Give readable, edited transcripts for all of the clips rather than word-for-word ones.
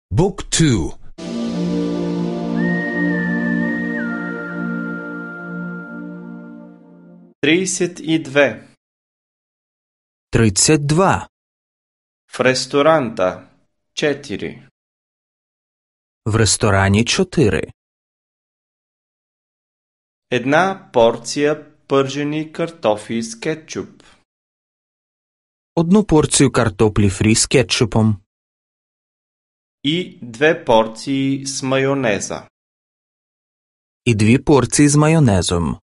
บุ๊กทู тридцать два. В ресторанта 4. В ресторані 4. Една порция пържени картофи с кетчуп. Одну порцію картоплі фрі з кетчупом. И 2 порции с майонеза. І 2 порції з майонезом.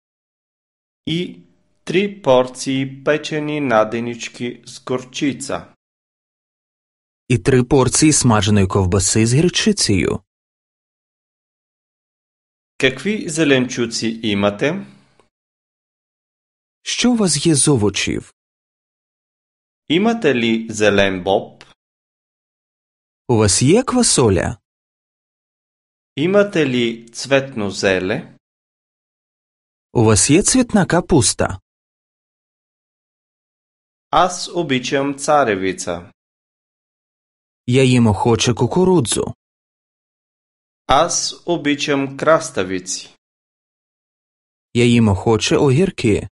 И 3 порции печени наденички с горчица. І 3 порції смаженої ковбаси з гірчицею. Какви зеленчуци имате? Що у вас є з овочів? Имате ли зелен боб? У вас є квасоля? Имате ли цветно зеле? У вас є цвітна капуста? Аз обичам царевица. Я їм охоче кукурудзу. Аз обичам краставици. Я їм охоче огірки.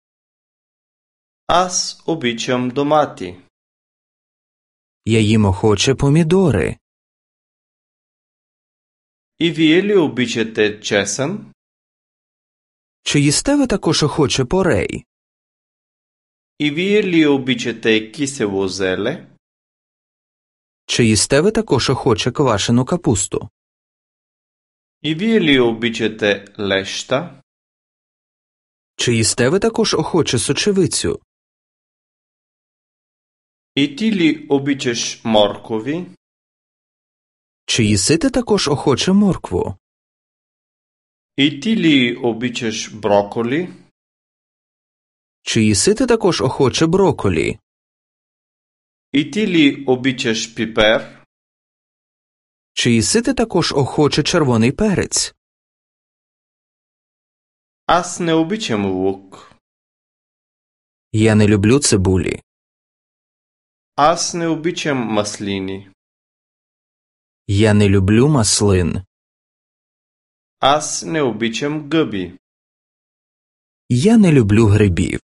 Аз обичам домати. Я їм охоче помідори. И вие ли обичате чесън? Чи їсте ви також охоче порей? И вие ли обичате кисело зеле? Чи їсте ви також охоче квашену капусту? И вие ли обичате леща? Чи їсте ви також охоче сочевицю? И ти ли обичаш моркови? Чи їсите також охоче моркву? И ти ли обичаш броколи? Чи їсите також охоче броколі? И ти ли обичаш пипер? Чи їсите також охоче червоний перець? Аз не обичам лук. Я не люблю цибулі. Аз не обичам маслини. Я не люблю маслин. Аз не обичам гъби. Я не люблю грибів.